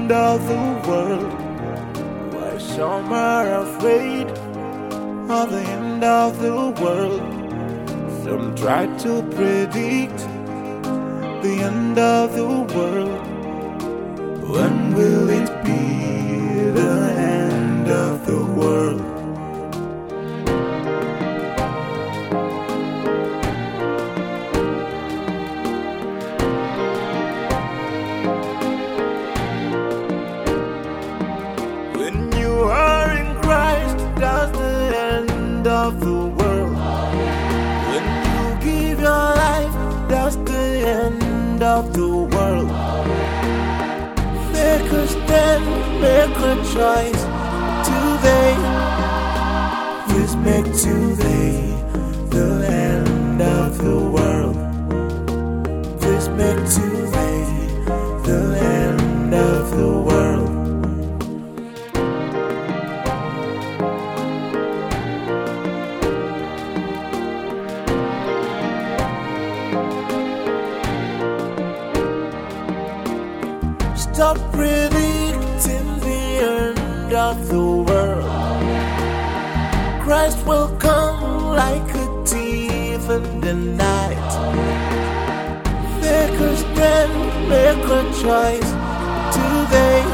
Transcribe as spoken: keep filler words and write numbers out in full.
end of the world. Why some are afraid of the end of the world. Some try to predict the end of the world. When will it be the end of the world? When you are in Christ, that's the end of the world. When you give your life, that's the end of the world. Make a stand, make a choice today. Please make today the end of the world. Please make today the end of the world. Stop predicting the end of the world. Christ will come like a thief in the night. Make a stand, make a choice today.